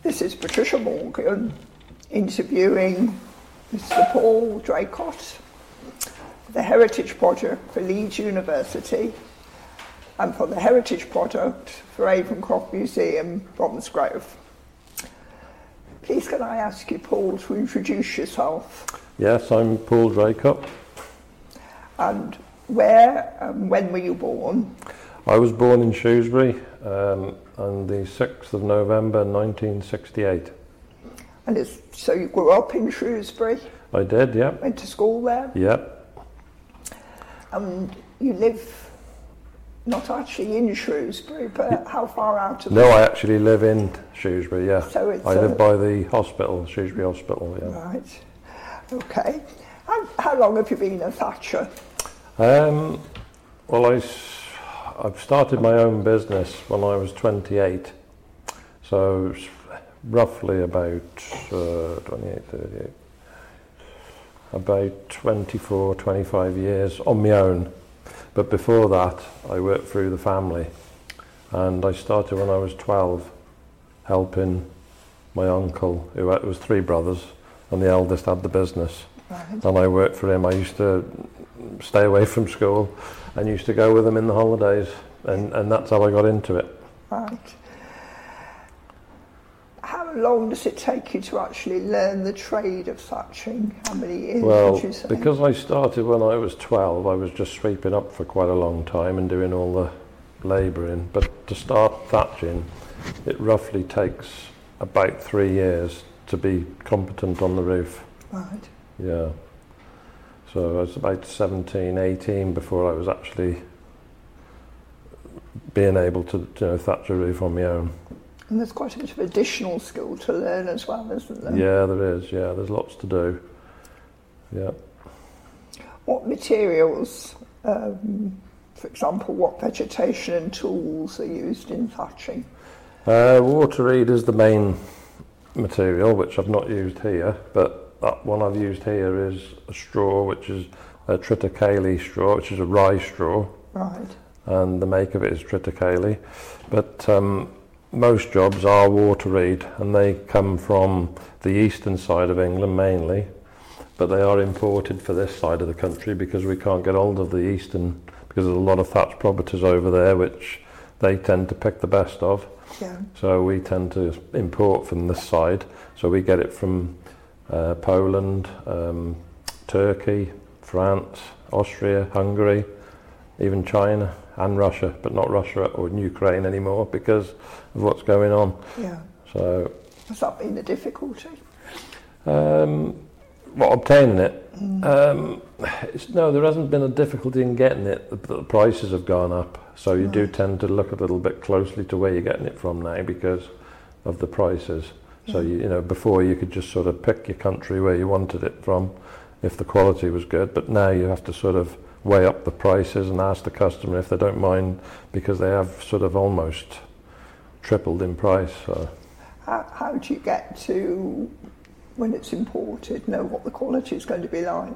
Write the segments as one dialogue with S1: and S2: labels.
S1: This is Patricia Morgan interviewing Mr. Paul Draycott, the Heritage Project for Leeds University and for the Heritage Project for Avonscroft Museum, Bromsgrove. Please can I ask you, Paul, to introduce yourself?
S2: Yes, I'm Paul Draycott.
S1: And where and when were you born?
S2: I was born in Shrewsbury on the 6th of November 1968.
S1: And so you grew up in Shrewsbury?
S2: I did, yeah.
S1: Went to school there?
S2: Yeah.
S1: And you live not actually in Shrewsbury, but how far out of
S2: No, I actually live in Shrewsbury, yeah.
S1: So it's
S2: I live by the hospital, Shrewsbury Hospital, yeah.
S1: Right. Okay. And how long have you been a Thatcher?
S2: Well, I've started my own business when I was 28, so roughly about 28, 38, about 24, 25 years on my own. But before that, I worked through the family, and I started when I was 12, helping my uncle, who was 3 brothers, and the eldest had the business.
S1: Right.
S2: And I worked for him. I used to stay away from school and used to go with him in the holidays, and that's how I got into it.
S1: Right. How long does it take you to actually learn the trade of thatching? How many years would you say?
S2: Because I started when I was 12, I was just sweeping up for quite a long time and doing all the labouring. But to start thatching, it roughly takes about 3 years to be competent on the roof.
S1: Right.
S2: Yeah. So I was about 17, 18 before I was actually being able to thatch a roof on my own.
S1: And there's quite a bit of additional skill to learn as well, isn't there?
S2: Yeah, there is. Yeah, there's lots to do. Yeah.
S1: What materials, for example, what vegetation and tools are used in thatching?
S2: Water reed is the main material, which I've not used here, but that one I've used here is a straw, which is a triticale straw, which is a rye straw.
S1: Right.
S2: And the make of it is triticale. But most jobs are water reed, and they come from the eastern side of England mainly, but they are imported for this side of the country because we can't get hold of the eastern, because there's a lot of thatch properties over there which they tend to pick the best of.
S1: Yeah.
S2: So we tend to import from this side. So we get it from Poland, Turkey, France, Austria, Hungary, even China and Russia, but not Russia or Ukraine anymore because of what's going on.
S1: Yeah.
S2: So
S1: has that been a difficulty?
S2: Obtaining it? No, there hasn't been a difficulty in getting it. The prices have gone up, so you do tend to look a little bit closely to where you're getting it from now because of the prices. So before you could just sort of pick your country where you wanted it from if the quality was good, but now you have to sort of weigh up the prices and ask the customer if they don't mind because they have sort of almost tripled in price. So.
S1: How do you get to, when it's imported, know what the quality is going to be like?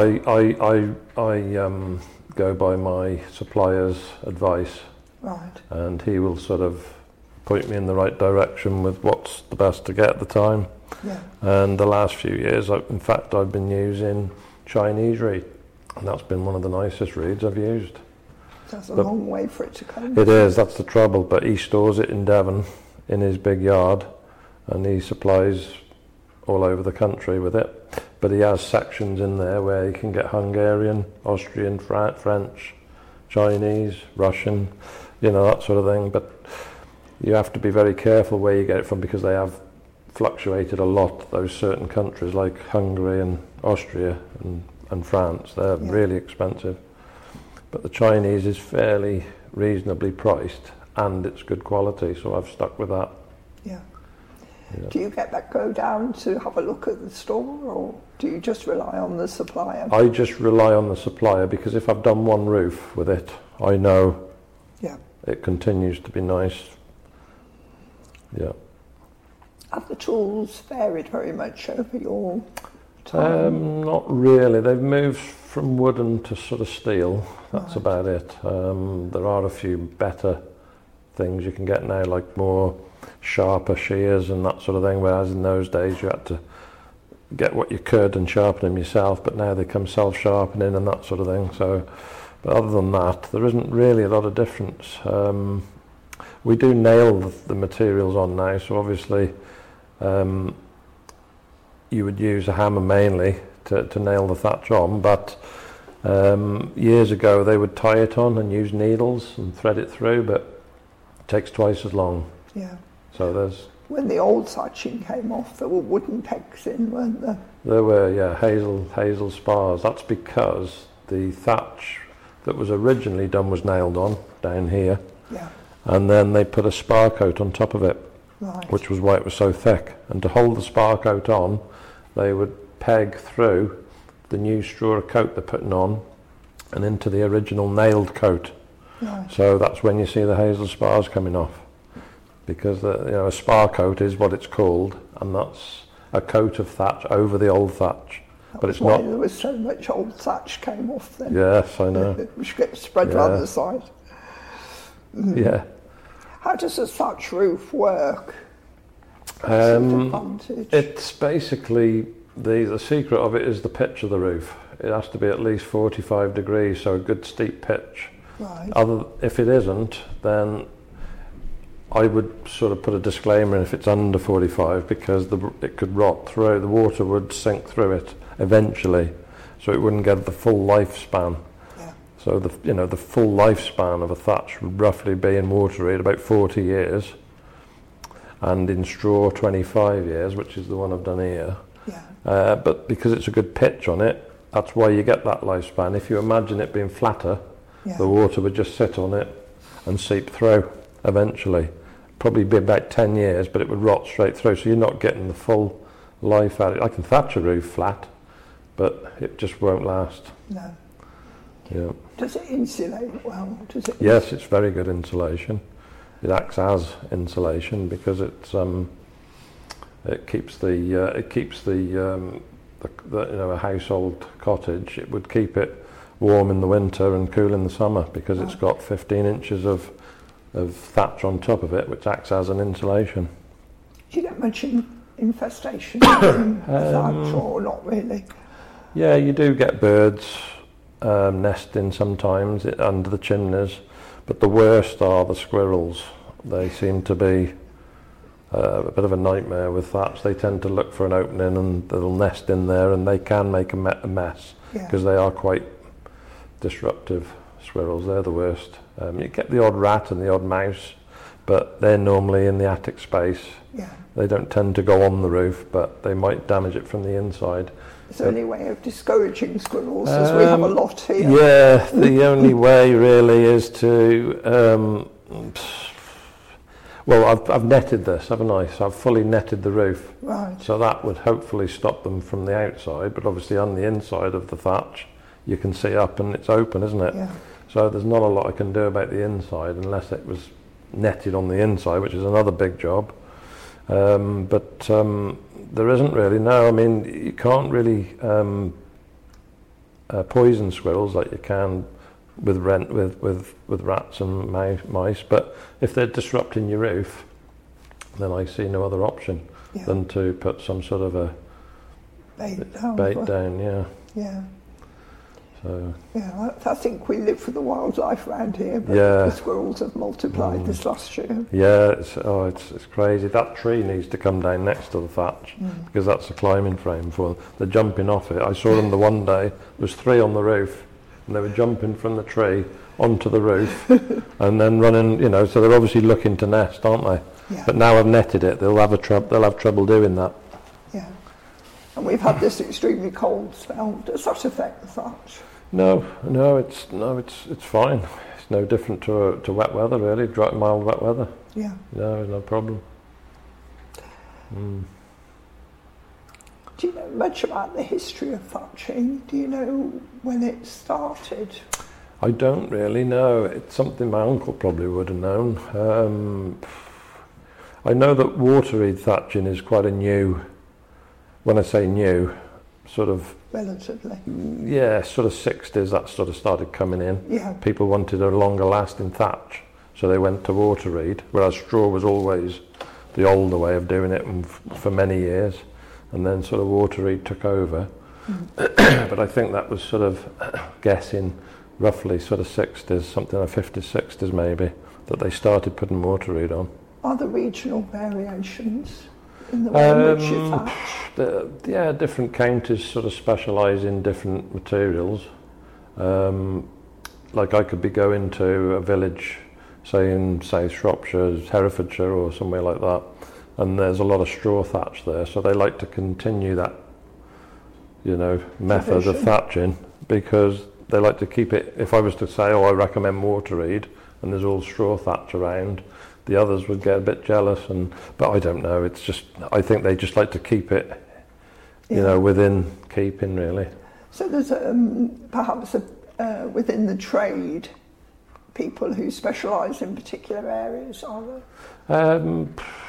S2: I go by my supplier's advice.
S1: Right.
S2: And he will sort of point me in the right direction with what's the best to get at the time.
S1: Yeah. And
S2: the last few years, I've been using Chinese reed, and that's been one of the nicest reeds I've used.
S1: That's a long way for it to come.
S2: It is, that's the trouble, but he stores it in Devon in his big yard, and he supplies all over the country with it. But he has sections in there where you can get Hungarian, Austrian, French, Chinese, Russian, that sort of thing. But you have to be very careful where you get it from because they have fluctuated a lot, those certain countries like Hungary and Austria and France. They're really expensive. But the Chinese is fairly reasonably priced and it's good quality, so I've stuck with that.
S1: Yeah. Do you go down to have a look at the store, or do you just rely on the supplier?
S2: I just rely on the supplier because if I've done one roof with it, I know it continues to be nice. Yeah.
S1: Have the tools varied very much over your time?
S2: Not really. They've moved from wooden to sort of steel. That's about it. There are a few better things you can get now, like more sharper shears and that sort of thing, whereas in those days you had to get what you could and sharpen them yourself, but now they come self-sharpening and that sort of thing. So, but other than that, there isn't really a lot of difference. We do nail the materials on now, so obviously you would use a hammer mainly to nail the thatch on, but years ago they would tie it on and use needles and thread it through, but it takes twice as long.
S1: Yeah.
S2: So there's...
S1: When the old thatching came off, there were wooden pegs in, weren't there?
S2: There were, yeah, hazel spars. That's because the thatch that was originally done was nailed on down here.
S1: Yeah.
S2: And then they put a spar coat on top of it,
S1: Right.
S2: which was why it was so thick. And to hold the spar coat on, they would peg through the new straw coat they're putting on and into the original nailed coat.
S1: Right.
S2: So that's when you see the hazel spars coming off. Because a spar coat is what it's called, and that's a coat of thatch over the old thatch.
S1: That
S2: but
S1: was
S2: it's
S1: why
S2: not.
S1: there was so much old thatch came off then.
S2: Yes, I know.
S1: Which gets spread around the side.
S2: Yeah.
S1: How does a thatch roof work? Advantage?
S2: It's basically the secret of it is the pitch of the roof. It has to be at least 45 degrees, so a good steep pitch.
S1: Right.
S2: If it isn't, then I would sort of put a disclaimer in if it's under 45, because it could rot through. The water would sink through it eventually, so it wouldn't get the full lifespan.
S1: Yeah.
S2: So the full lifespan of a thatch would roughly be in water at about 40 years, and in straw 25 years, which is the one I've done here.
S1: Yeah.
S2: But because it's a good pitch on it, that's why you get that lifespan. If you imagine it being flatter,
S1: Yeah.
S2: the water would just sit on it and seep through eventually. Probably be about 10 years, but it would rot straight through, so you're not getting the full life out of it. I can thatch a roof flat, but it just won't last.
S1: No.
S2: Yeah.
S1: Does it insulate well? Does it?
S2: Yes, it's very good insulation. It acts as insulation because it keeps a household cottage. It would keep it warm in the winter and cool in the summer because it's got 15 inches of thatch on top of it, which acts as an insulation.
S1: Do you get much infestation in thatch, or not really?
S2: Yeah, you do get birds nesting sometimes under the chimneys, but the worst are the squirrels. They seem to be a bit of a nightmare with thatch. They tend to look for an opening and they'll nest in there, and they can make a mess because they are quite disruptive. Squirrels, they're the worst. You get the odd rat and the odd mouse, but they're normally in the attic space.
S1: Yeah.
S2: They don't tend to go on the roof, but they might damage it from the inside.
S1: Is there any way of discouraging squirrels, as we have a lot here?
S2: Yeah, the only way really is to... well, I've netted this, haven't I? So I've fully netted the roof.
S1: Right.
S2: So that would hopefully stop them from the outside, but obviously on the inside of the thatch, you can see up and it's open, isn't it?
S1: Yeah.
S2: So there's not a lot I can do about the inside unless it was netted on the inside, which is another big job. But there isn't really, no. I mean, you can't really poison squirrels like you can with rats and mice. But if they're disrupting your roof, then I see no other option than to put some sort of a bait down. Yeah.
S1: Yeah.
S2: So.
S1: Yeah, I think we live for the wildlife around here, but the squirrels have multiplied this last year.
S2: Yeah, it's crazy. That tree needs to come down next to the thatch because that's a climbing frame for them. They're jumping off it. I saw them the one day. There was 3 on the roof, and they were jumping from the tree onto the roof and then running. So they're obviously looking to nest, aren't they?
S1: Yeah.
S2: But now I've netted it. They'll have trouble doing that.
S1: Yeah. And we've had this extremely cold spell. Does that affect the thatch?
S2: No, it's fine. It's no different to wet weather, really. Dry, mild wet weather.
S1: Yeah.
S2: No, no problem.
S1: Do you know much about the history of thatching? Do you know when it started?
S2: I don't really know. It's something my uncle probably would have known. I know that water-reed thatching is quite a new, when I say new, sort of...
S1: Relatively.
S2: Yeah, sort of 60s that sort of started coming in.
S1: Yeah.
S2: People wanted a longer lasting thatch. so they went to water reed, whereas straw was always the older way of doing it for many years, and then sort of water reed took over. But I think that was sort of guessing roughly sort of 60s, something like 50s, 60s maybe, that they started putting water reed on.
S1: Are there regional variations in the way in which you thatch?
S2: Yeah, different counties sort of specialise in different materials. Like I could be going to a village, say in South Shropshire, Herefordshire or somewhere like that, and there's a lot of straw thatch there, so they like to continue that, you know, method of thatching, because they like to keep it. If I was to say, oh, I recommend water reed, and there's all straw thatch around, the others would get a bit jealous, but I don't know, it's just, I think they just like to keep it, you know, within keeping really.
S1: So there's perhaps within the trade, people who specialise in particular areas, are there?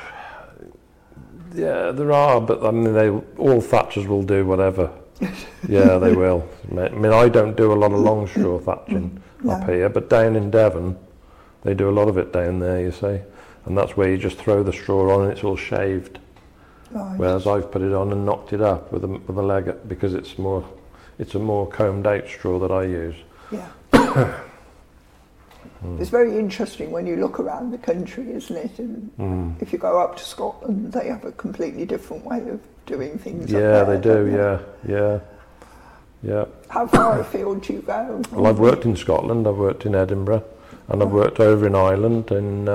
S2: Yeah, there are, but I mean, all thatchers will do whatever. Yeah, they will. I mean, I don't do a lot of long straw thatching up here, but down in Devon, they do a lot of it down there, you see. And that's where you just throw the straw on and it's all shaved.
S1: Right.
S2: Whereas I've put it on and knocked it up with a leg, because it's a more combed out straw that I use.
S1: Yeah. It's very interesting when you look around the country, isn't it? And if you go up to Scotland, they have a completely different way of doing things.
S2: Yeah, they do. Yeah.
S1: How far afield do you go?
S2: Well, I've worked in Scotland. I've worked in Edinburgh, and I've worked over in Ireland,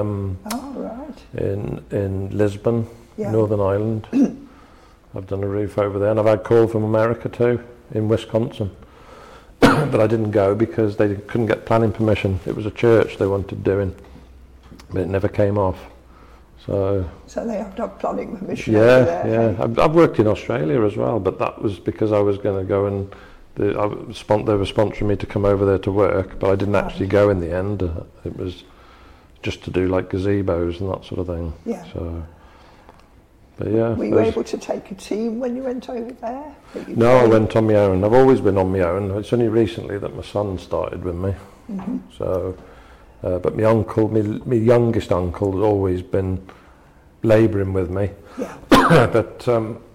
S2: in Lisbon, Northern Ireland. I've done a roof over there, and I've had call from America too, in Wisconsin. But I didn't go because they couldn't get planning permission. It was a church they wanted doing, but it never came off. So
S1: they have to have planning permission. Yeah.
S2: I've worked in Australia as well, but that was because I was going to go and they were sponsoring me to come over there to work, but I didn't actually go in the end. It was just to do like gazebos and that sort of thing.
S1: Yeah.
S2: So, but yeah.
S1: Were you able to take a team when you went over there?
S2: No, I went on my own. I've always been on my own. It's only recently that my son started with me.
S1: Mm-hmm.
S2: So, but my youngest uncle has always been labouring with me.
S1: Yeah.
S2: But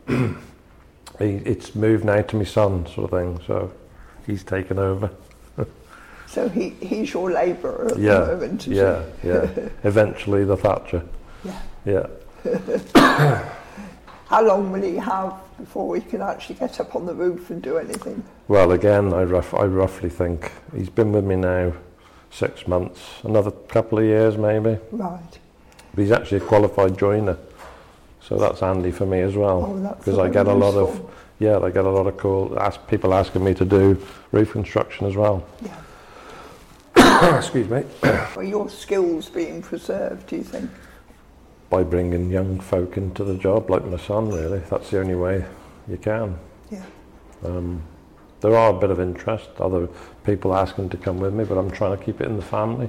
S2: it's moved now to my son, sort of thing. So he's taken over.
S1: So he's your labourer at the moment.
S2: Yeah. Eventually the thatcher. Yeah.
S1: How long will he have before he can actually get up on the roof and do anything?
S2: Well, again, I roughly think he's been with me now 6 months, another couple of years maybe.
S1: Right.
S2: But he's actually a qualified joiner, so that's handy for me as well, because I get a lot of people asking me to do roof construction as well.
S1: Yeah.
S2: Excuse me.
S1: Are your skills being preserved, do you think?
S2: By bringing young folk into the job, like my son, really. That's the only way you can.
S1: Yeah.
S2: There are a bit of interest, other people asking to come with me, but I'm trying to keep it in the family.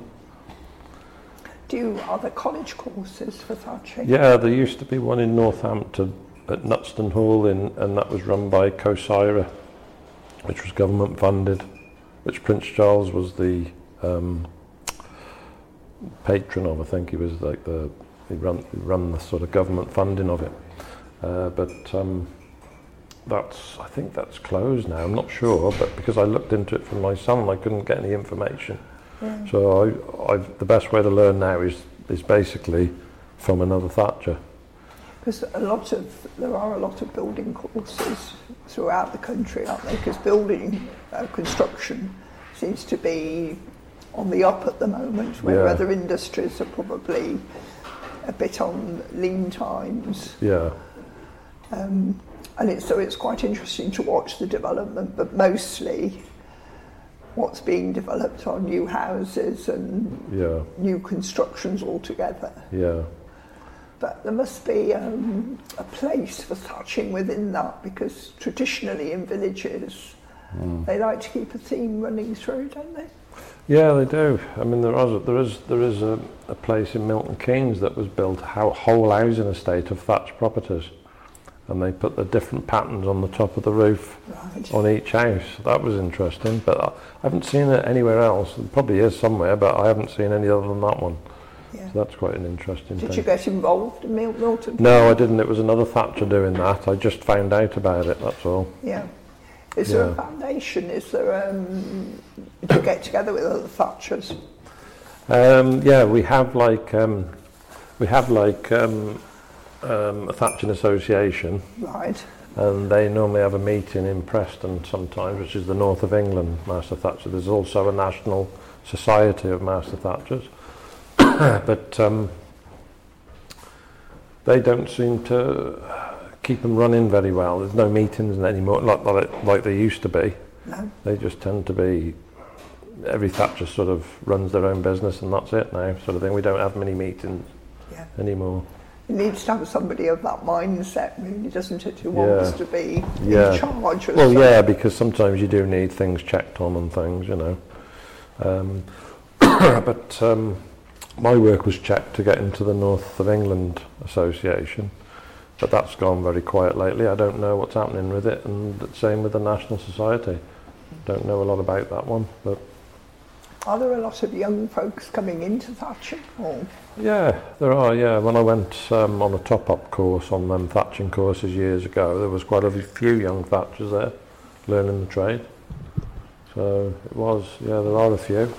S1: Are there college courses for thatching?
S2: Yeah, there used to be one in Northampton at Nutston Hall, and that was run by COSIRA, which was government funded, which Prince Charles was the patron of. I think he was like he run the sort of government funding of it. But I think that's closed now. I'm not sure, but because I looked into it for my son, I couldn't get any information. Yeah. So the best way to learn now is basically from another thatcher.
S1: Because there are a lot of building courses throughout the country, aren't there? Because building construction seems to be on the up at the moment, where other industries are probably a bit on lean times.
S2: Yeah.
S1: And it's quite interesting to watch the development, but mostly what's being developed are new houses and new constructions altogether.
S2: Yeah.
S1: But there must be a place for thatching within that, because traditionally in villages they like to keep a theme running through, don't they?
S2: Yeah, they do. I mean, there is a place in Milton Keynes that was built whole housing estate of thatched properties, and they put the different patterns on the top of the roof on each house. That was interesting, but I haven't seen it anywhere else. It probably is somewhere, but I haven't seen any other than that one.
S1: Yeah.
S2: So that's quite an interesting thing.
S1: Did you get involved in Milton?
S2: No, I didn't. It was another Thatcher doing that. I just found out about it, that's all.
S1: Yeah. Is there a foundation? Is there, do you get together with other Thatchers?
S2: Yeah, we have like a Thatching association.
S1: Right.
S2: And they normally have a meeting in Preston sometimes, which is the north of England, Master Thatcher. There's also a national society of Master Thatchers. But they don't seem to keep them running very well. There's no meetings anymore, like they used to be.
S1: No.
S2: They just tend to be, every Thatcher sort of runs their own business and that's it now, sort of thing. We don't have many meetings anymore.
S1: It needs to have somebody of that mindset, really, doesn't it, who wants to be in charge of
S2: something. Yeah, because sometimes you do need things checked on and things, you know. But my work was checked to get into the North of England Association, but that's gone very quiet lately. I don't know what's happening with it, and the same with the National Society. Don't know a lot about that one, but...
S1: Are there a lot of young folks coming into Thatching? Or?
S2: Yeah, there are, yeah. When I went on a top-up course on them Thatching courses years ago, there was quite a few young Thatchers there learning the trade. So it was, yeah, there are a few.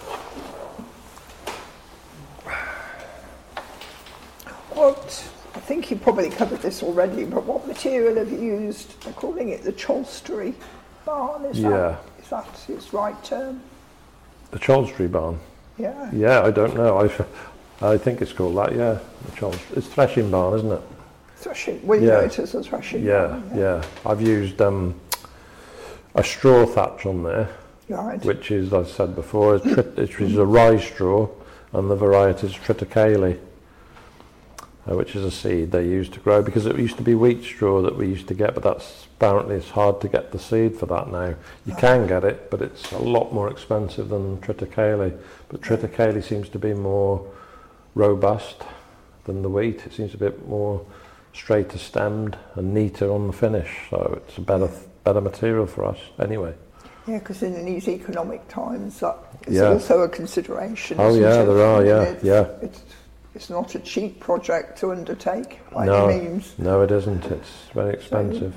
S1: I think you probably covered this already, but what material have you used? They're calling it the Cholstery barn, is that its right term?
S2: The Cholstery barn?
S1: Yeah.
S2: Yeah, I don't know. I think it's called that, yeah. It's threshing barn, isn't it?
S1: Threshing, we know it as a threshing barn.
S2: Yeah. I've used a straw thatch on there,
S1: right.
S2: which is, as I said before, it is a rye straw, and the variety is triticale, which is a seed they used to grow, because it used to be wheat straw that we used to get, but apparently it's hard to get the seed for that now. You can get it, but it's a lot more expensive than triticale. But triticale seems to be more robust than the wheat. It seems a bit more straighter stemmed and neater on the finish, so it's a better material for us anyway.
S1: Yeah, because in these economic times, that is also a consideration.
S2: Oh yeah, there are. Yeah.
S1: It's not a cheap project to undertake by any means.
S2: No, it isn't. It's very expensive.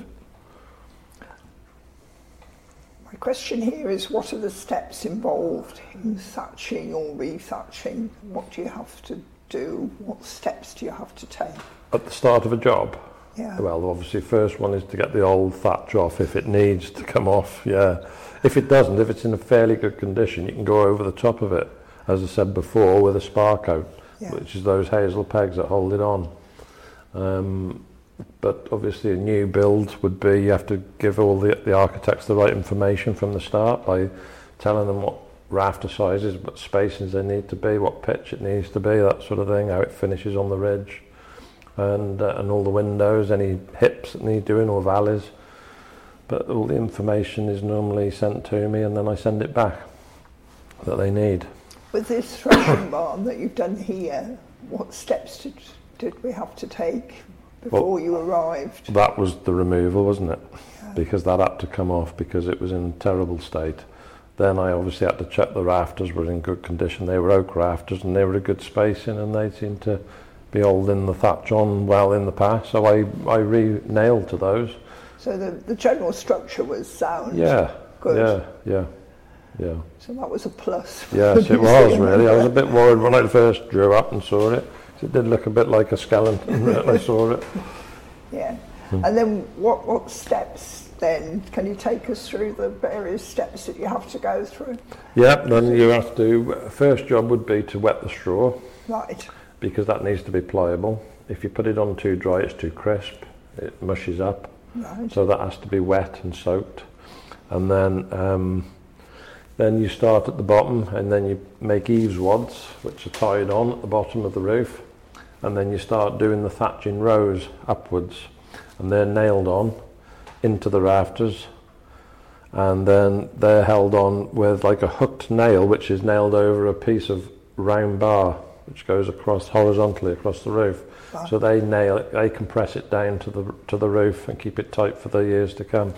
S1: My question here is, what are the steps involved in thatching or rethatching? What do you have to do? What steps do you have to take?
S2: At the start of a job?
S1: Yeah.
S2: Well, obviously, first one is to get the old thatch off if it needs to come off, yeah. If it doesn't, if it's in a fairly good condition, you can go over the top of it, as I said before, with a spar coat. Which is those hazel pegs that hold it on. But obviously a new build would be, you have to give all the architects the right information from the start by telling them what rafter sizes, what spacings they need to be, what pitch it needs to be, that sort of thing, how it finishes on the ridge, and all the windows, any hips that need doing or valleys. But all the information is normally sent to me, and then I send it back that they need.
S1: With this threshing barn that you've done here, what steps did we have to take before you arrived?
S2: That was the removal, wasn't it? Yeah. Because that had to come off because it was in a terrible state. Then I obviously had to check the rafters were in good condition. They were oak rafters and they were a good spacing, and they seemed to be holding the thatch on well in the past. So I re-nailed to those. So
S1: the general structure was sound?
S2: Yeah.
S1: Good.
S2: Yeah.
S1: So that was a plus.
S2: Yes, it was really. I was a bit worried when I first drew up and saw it. It did look a bit like a skeleton when I saw it.
S1: Yeah. And then what steps then? Can you take us through the various steps that you have to go through?
S2: Yeah, then you have to, first job would be to wet the straw.
S1: Right. Because
S2: that needs to be pliable. If you put it on too dry, it's too crisp. It mushes up.
S1: Right.
S2: So that has to be wet and soaked. And then you start at the bottom, and then you make eaves wads, which are tied on at the bottom of the roof, and then you start doing the thatch in rows upwards, and they're nailed on into the rafters, and then they're held on with like a hooked nail, which is nailed over a piece of round bar, which goes across horizontally across the roof. Wow. So they compress it down to the roof and keep it tight for the years to come.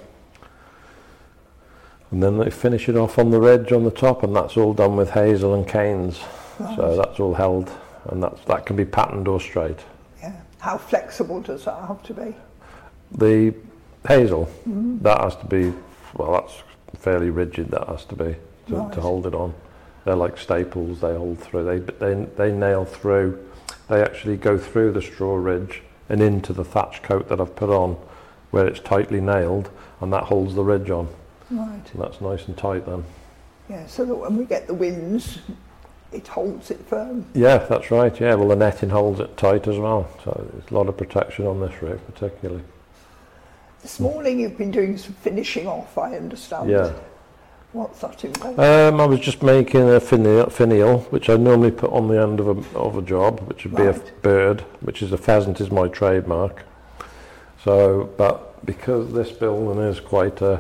S2: And then they finish it off on the ridge on the top, and that's all done with hazel and canes. Right. So that's all held and that can be patterned or straight.
S1: Yeah. How flexible does that have to be?
S2: The hazel, that has to be, well, that's fairly rigid, that has to be, to hold it on. They're like staples, they hold through, they nail through, they actually go through the straw ridge and into the thatch coat that I've put on, where it's tightly nailed, and that holds the ridge on.
S1: Right.
S2: And that's nice and tight then.
S1: Yeah, so that when we get the winds, it holds it firm.
S2: Yeah, that's right, yeah, well the netting holds it tight as well, so there's a lot of protection on this roof particularly.
S1: This morning you've been doing some finishing off, I understand.
S2: Yeah.
S1: What's that involved?
S2: I was just making a finial, which I normally put on the end of a job, which would be a bird, which is a pheasant is my trademark. So, but because this building is quite a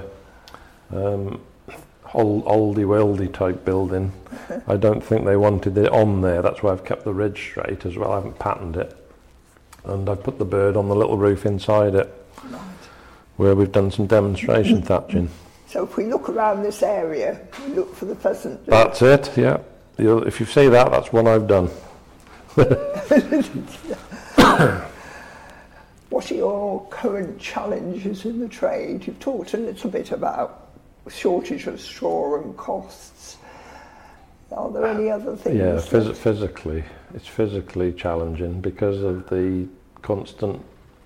S2: oldie-worldy type building, I don't think they wanted it on there. That's why I've kept the ridge straight as well. I haven't patterned it. And I've put the bird on the little roof inside it, where we've done some demonstration thatching.
S1: So if we look around this area, we look for the pheasant.
S2: That's it, yeah. If you see that, that's one I've done.
S1: What are your current challenges in the trade? You've talked a little bit about shortage of straw and costs. Are there any other things?
S2: Yeah, physically, it's physically challenging because of the constant.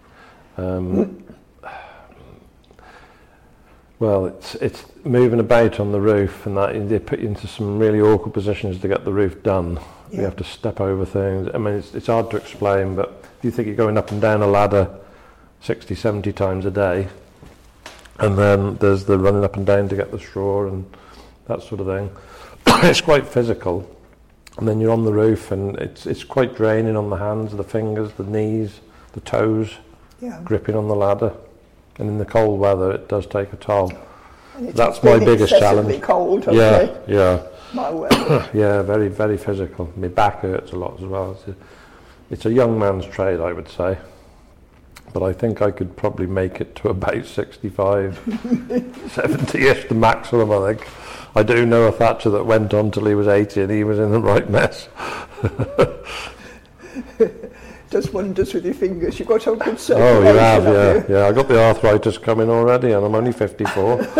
S2: Well, it's moving about on the roof, and that they put you into some really awkward positions to get the roof done. Yeah. You have to step over things. I mean, it's hard to explain, but if you think you're going up and down a ladder 60, 70 times a day, and then there's the running up and down to get the straw and that sort of thing. It's quite physical. And then you're on the roof, and it's quite draining on the hands, the fingers, the knees, the toes, gripping on the ladder. And in the cold weather, it does take a toll. That's my biggest challenge.
S1: Cold,
S2: yeah.
S1: My weather.
S2: Yeah, very, very physical. My back hurts a lot as well. It's a young man's trade, I would say. But I think I could probably make it to about 65, 70-ish, the maximum, I think. I do know a thatcher that went on till he was 80 and he was in the right mess.
S1: Does wonders with your fingers. You've got to have good circulation.
S2: Oh, you have, yeah. I got the arthritis coming already, and I'm only 54.
S1: Do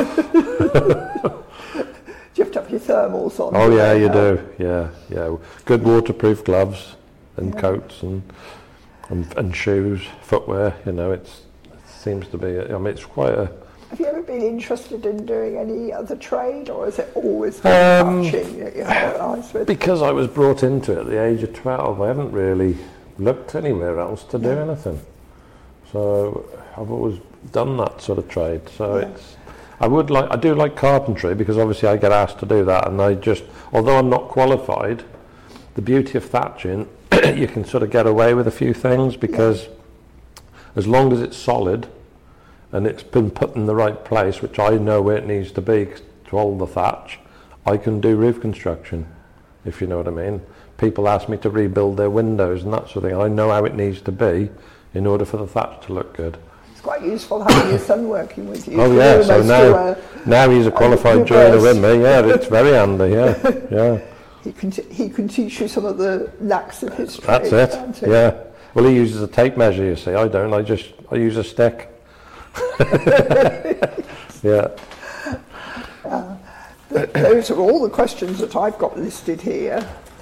S1: you have to have your thermals on?
S2: Oh, yeah, you do. Yeah. Good waterproof gloves and coats and shoes, footwear. You know, it seems to be. I mean, it's quite a.
S1: Have you ever been interested in doing any other trade, or is it always been thatching that you have eyes with?
S2: Because I was brought into it at the age of 12, I haven't really looked anywhere else to do anything. So I've always done that sort of trade. So I do like carpentry, because obviously I get asked to do that, and although I'm not qualified, the beauty of thatching, you can sort of get away with a few things, because as long as it's solid and it's been put in the right place, which I know where it needs to be to hold the thatch, I can do roof construction, if you know what I mean. People ask me to rebuild their windows and that sort of thing. I know how it needs to be in order for the thatch to look good.
S1: It's quite useful having your son working with you.
S2: Oh yeah, so now he's a qualified joiner with me. Yeah, it's very handy. Yeah.
S1: He can teach you some of the knacks of his trade.
S2: That's it. Yeah. Well, he uses a tape measure. You see, I don't. I use a stick. Yeah.
S1: Those are all the questions that I've got listed here.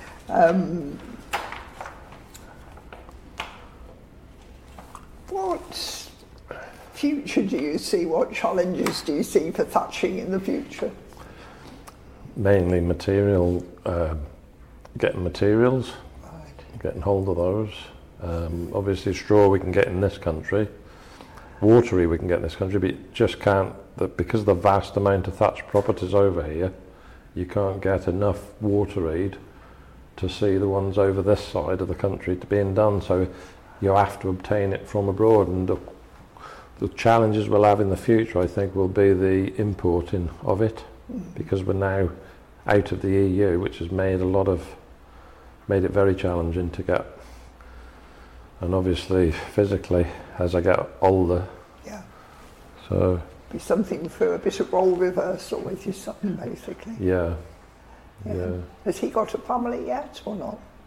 S1: What future do you see? What challenges do you see for thatching in the future?
S2: Mainly material, getting materials, getting hold of those. Obviously straw we can get in this country, watery we can get in this country, but you just can't, because of the vast amount of thatched properties over here, you can't get enough water-reed to see the ones over this side of the country to being done, so you have to obtain it from abroad. And the challenges we'll have in the future, I think, will be the importing of it, because we're now out of the EU, which has made it very challenging to get. And obviously physically, as I get older, so
S1: be something for a bit of role reversal with your son, basically.
S2: Yeah.
S1: Has he got a family yet or not?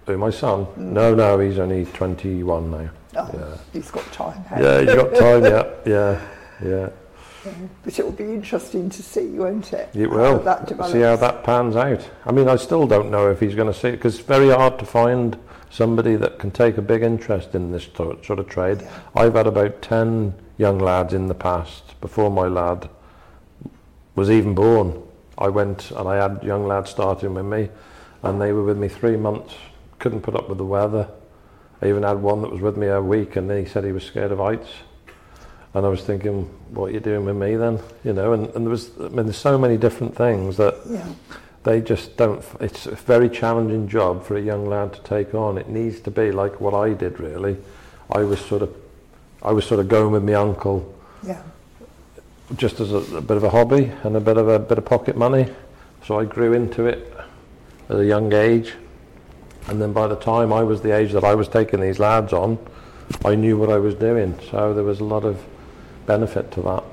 S2: Who, my son? No, he's only 21 now.
S1: Oh,
S2: Yeah.
S1: he's got time.
S2: Yeah, he's got time, yeah.
S1: But it will be interesting to see, won't it?
S2: It will.
S1: How that develops.
S2: See how that pans out. I mean, I still don't know if he's going to see it, because it's very hard to find somebody that can take a big interest in this sort of trade.
S1: Yeah.
S2: I've had about 10 young lads in the past, before my lad was even born. I went and I had young lads starting with me, and they were with me 3 months, couldn't put up with the weather. I even had one that was with me a week, and then he said he was scared of heights. And I was thinking, what are you doing with me then? You know, and there's so many different things that they just don't, it's a very challenging job for a young lad to take on. It needs to be like what I did, really. I was sort of going with my uncle, just as a bit of a hobby and a bit of pocket money. So I grew into it at a young age. And then by the time I was the age that I was taking these lads on, I knew what I was doing. So there was a lot of benefit to that.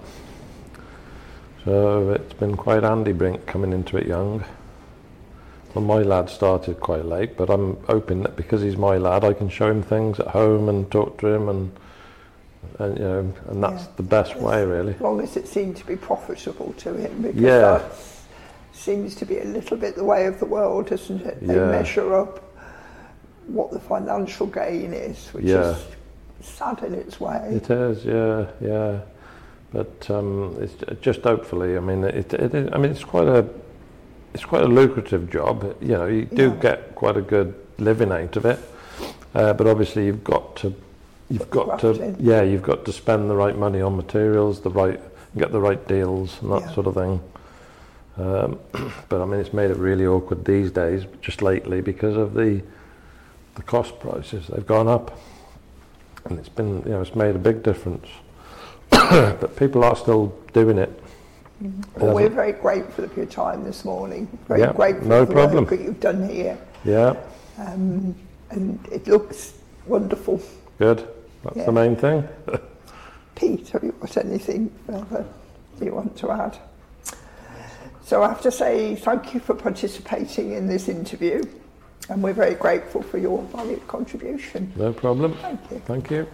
S2: So it's been quite handy coming into it young. Well, my lad started quite late, but I'm hoping that because he's my lad, I can show him things at home and talk to him, and you know, and that's the best way, really.
S1: As long as it seemed to be profitable to him, because that seems to be a little bit the way of the world, doesn't it? They measure up what the financial gain is, which is sad in its way.
S2: It is, yeah. But it's just hopefully. I mean, it's quite a lucrative job. You know, you do get quite a good living out of it. But obviously, you've got to spend the right money on materials, get the right deals, and that sort of thing. But I mean, it's made it really awkward these days, just lately, because of the cost prices. They've gone up, and it's been, it's made a big difference. But people are still doing it.
S1: Well, we're very grateful for your time this morning. Very grateful for the work that you've done here.
S2: Yeah.
S1: And it looks wonderful.
S2: Good. That's the main thing.
S1: Pete, have you got anything further you want to add? So I have to say thank you for participating in this interview, and we're very grateful for your valued contribution.
S2: No problem.
S1: Thank you.
S2: Thank you.